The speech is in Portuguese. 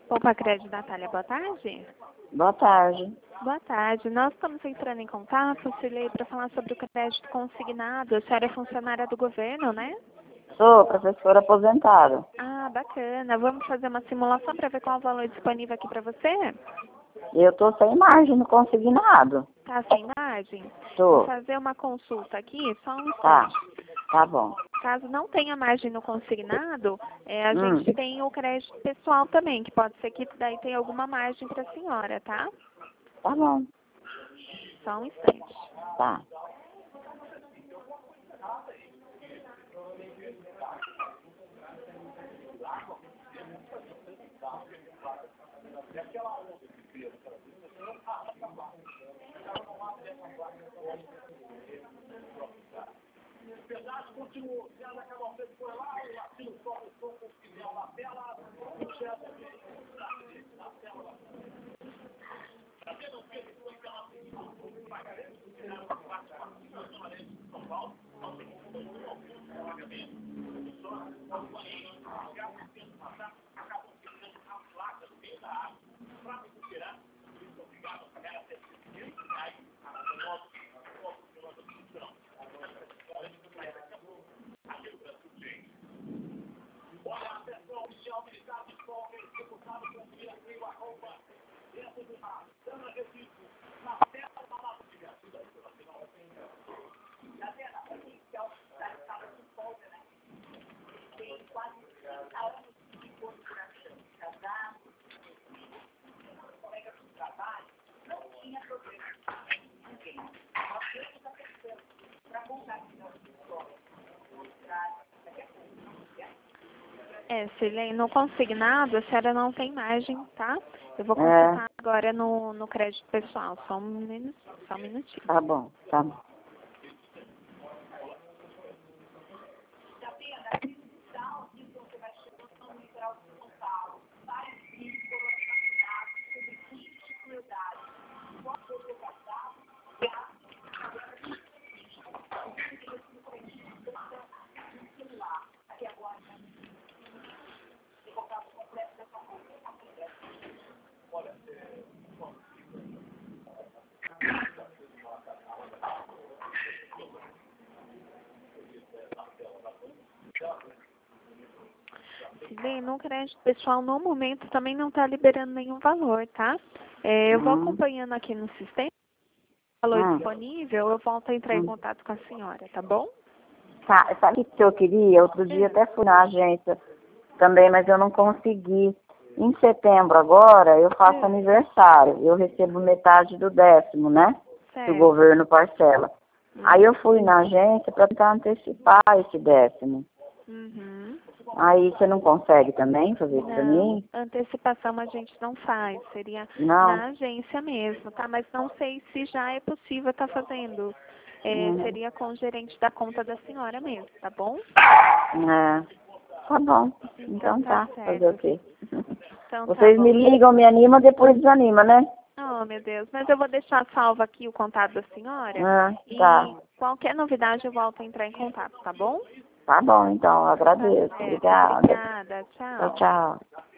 Opa, Crédito Natália, boa tarde. Boa tarde. Boa tarde. Nós estamos entrando em contato, Cilei, para falar sobre o crédito consignado. A senhora é funcionária do governo, né? Sou professora aposentada. Ah, bacana. Vamos fazer uma simulação para ver qual o valor disponível aqui para você? Eu tô sem margem no consignado. Tá sem margem? Tô. Vou fazer uma consulta aqui, só um Tá. instante. Tá bom. Caso não tenha margem no consignado, a gente tem o crédito pessoal também, que pode ser que daí tenha alguma margem para a senhora, tá? Tá bom. Só um instante. Tá. Cilei, no consignado a senhora não tem margem, tá? Eu vou consultar agora no crédito pessoal. Só um minutinho. Tá bom. Tá bom. Cilei, no crédito pessoal, no momento, também não está liberando nenhum valor, tá? Eu vou acompanhando aqui no sistema. Valor disponível, eu volto a entrar em contato com a senhora, tá bom? Tá. Sabe o que eu queria? Outro dia até fui na agência também, mas eu não consegui. Em setembro agora, eu faço aniversário. Eu recebo metade do 10º, né? Certo. Que o governo parcela. Aí eu fui na agência para tentar antecipar esse 10º. Aí você não consegue também fazer isso pra mim? Antecipação a gente não faz, seria Não. na agência mesmo, tá? Mas não sei se já é possível estar fazendo. Seria com o gerente da conta da senhora mesmo, tá bom? Tá bom. Então tá. certo. Fazer o quê? Então, Vocês tá me ligam, me animam, depois desanima, né? Oh, meu Deus. Mas eu vou deixar salvo aqui o contato da senhora. Tá. E qualquer novidade eu volto a entrar em contato, tá bom? Tá bom, então. Agradeço. Certo. Obrigada. Obrigada. Tchau, Tchau. tchau.